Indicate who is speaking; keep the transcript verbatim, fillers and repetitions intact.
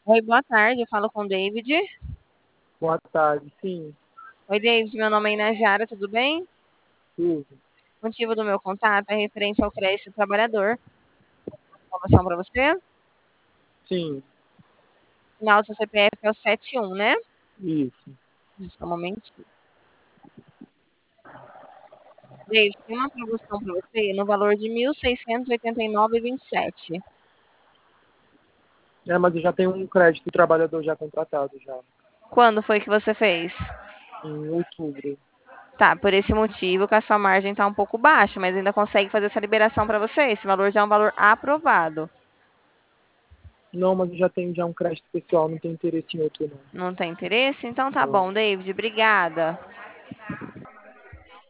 Speaker 1: Oi, boa tarde. Eu falo com o David.
Speaker 2: Boa tarde, sim,
Speaker 1: Oi, David. Meu nome é Inajara, tudo bem?
Speaker 2: tudo.
Speaker 1: O motivo do meu contato é referente ao crédito trabalhador. Informação para você.
Speaker 2: Sim,
Speaker 1: O final do seu C P F é o setenta e um, né?
Speaker 2: isso.
Speaker 1: Só um momentinho. David, tem uma promoção para você no valor de mil seiscentos e oitenta e nove vírgula vinte e sete.
Speaker 2: É, mas eu já tenho um crédito trabalhador já contratado já,
Speaker 1: Quando foi que você fez?
Speaker 2: em outubro.
Speaker 1: Tá, por esse motivo que a sua margem está um pouco baixa, mas ainda consegue fazer essa liberação para você. Esse valor já é um valor aprovado.
Speaker 2: Não, mas eu já tenho já um crédito pessoal, não tenho interesse em outro não.
Speaker 1: Não tem interesse? Então tá
Speaker 2: Não.
Speaker 1: bom, David. Obrigada.